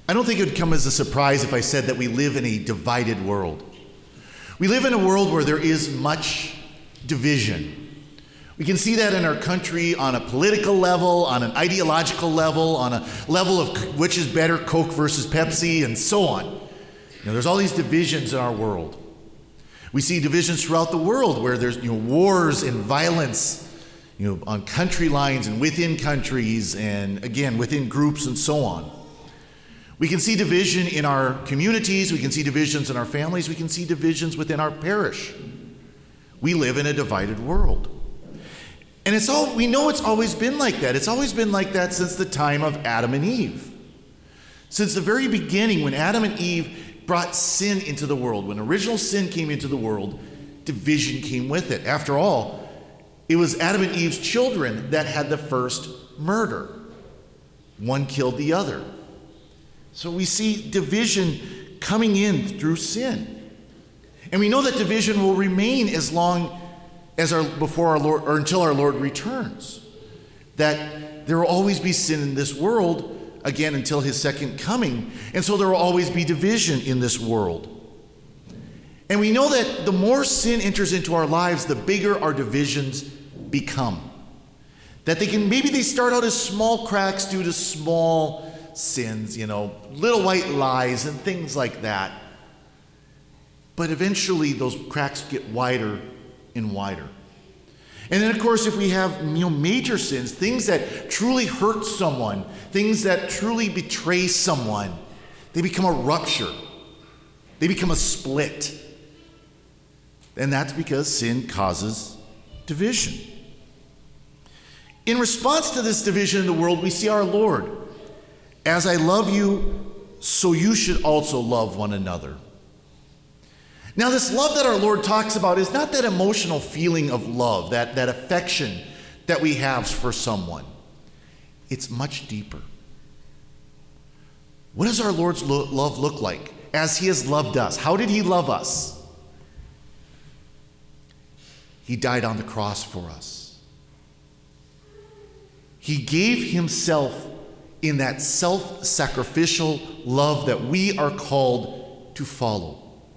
I don't think it would come as a surprise if I said that we live in a divided world. We live in a world where there is much division. We can see that in our country on a political level, on an ideological level, on a level of which is better, Coke versus Pepsi, and so on. There's all these divisions in our world. We see divisions throughout the world where there's wars and violence on country lines and within countries and, again, within groups and so on. We can see division in our communities. We can see divisions in our families. We can see divisions within our parish. We live in a divided world. And we know it's always been like that. It's always been like that since the time of Adam and Eve. Since the very beginning, when Adam and Eve brought sin into the world, when original sin came into the world, division came with it. After all, it was Adam and Eve's children that had the first murder. One killed the other. So we see division coming in through sin. And we know that division will remain as long as before our Lord, or until our Lord returns. That there will always be sin in this world, again, until his second coming. And so there will always be division in this world. And we know that the more sin enters into our lives, the bigger our divisions become. That maybe they start out as small cracks due to small sins, little white lies and things like that. But eventually those cracks get wider and wider. And then, of course, if we have major sins, things that truly hurt someone, things that truly betray someone, they become a rupture. They become a split. And that's because sin causes division. In response to this division in the world, we see our Lord. As I love you, so you should also love one another. Now, this love that our Lord talks about is not that emotional feeling of love, that affection that we have for someone. It's much deeper. What does our Lord's love look like as he has loved us? How did he love us? He died on the cross for us. He gave himself in that self-sacrificial love that we are called to follow.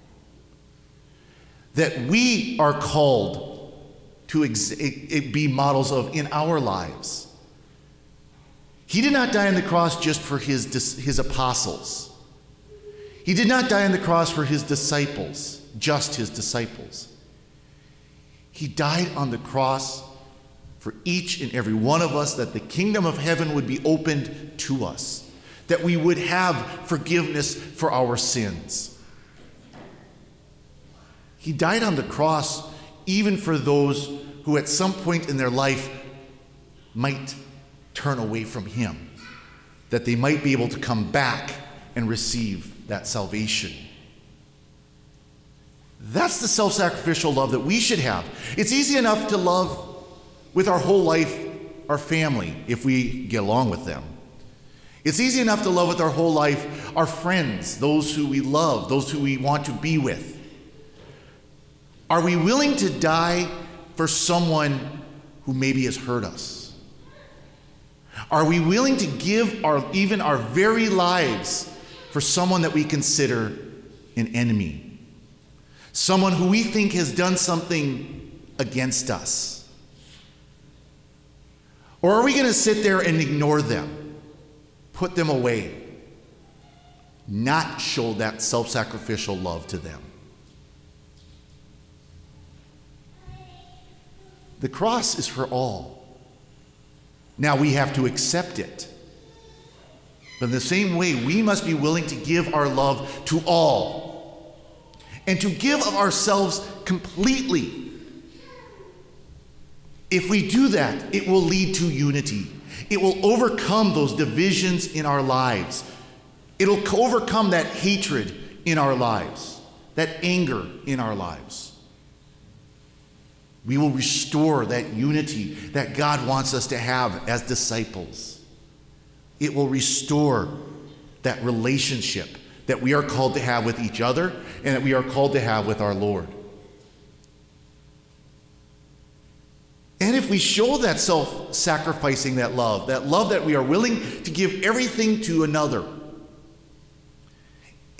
That we are called to be models of in our lives. He did not die on the cross just for his apostles. He did not die on the cross for his disciples, just his disciples. He died on the cross for each and every one of us, that the kingdom of heaven would be opened to us, that we would have forgiveness for our sins. He died on the cross even for those who at some point in their life might turn away from him, that they might be able to come back and receive that salvation. That's the self-sacrificial love that we should have. It's easy enough to love with our whole life, our family, if we get along with them. It's easy enough to love with our whole life our friends, those who we love, those who we want to be with. Are we willing to die for someone who maybe has hurt us? Are we willing to give even our very lives for someone that we consider an enemy? Someone who we think has done something against us? Or are we going to sit there and ignore them, put them away, not show that self-sacrificial love to them? The cross is for all. Now we have to accept it. But in the same way, we must be willing to give our love to all and to give of ourselves completely. If we do that, it will lead to unity. It will overcome those divisions in our lives. It'll overcome that hatred in our lives, that anger in our lives. We will restore that unity that God wants us to have as disciples. It will restore that relationship that we are called to have with each other and that we are called to have with our Lord. And if we show that self-sacrificing, that love that we are willing to give everything to another,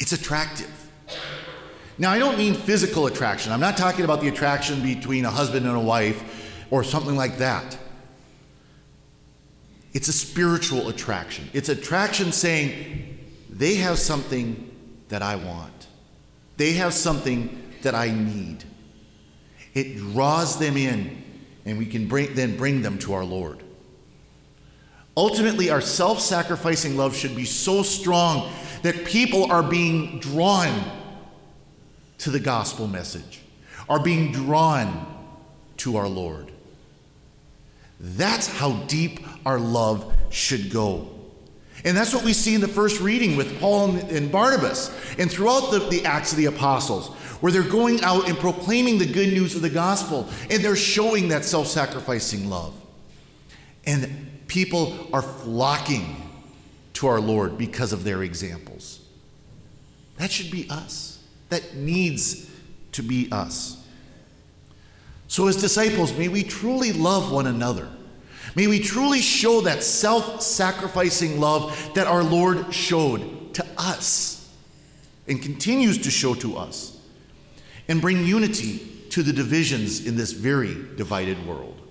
It's attractive. Now, I don't mean physical attraction. I'm not talking about the attraction between a husband and a wife or something like that. It's a spiritual attraction. It's attraction saying, they have something that I want. They have something that I need. It draws them in, and we can then bring them to our Lord. Ultimately, our self-sacrificing love should be so strong that people are being drawn to the gospel message, are being drawn to our Lord. That's how deep our love should go. And that's what we see in the first reading with Paul and Barnabas, and throughout the Acts of the Apostles, where they're going out and proclaiming the good news of the gospel, and they're showing that self-sacrificing love. And people are flocking to our Lord because of their examples. That should be us. That needs to be us. So as disciples, may we truly love one another. May we truly show that self-sacrificing love that our Lord showed to us and continues to show to us, and bring unity to the divisions in this very divided world.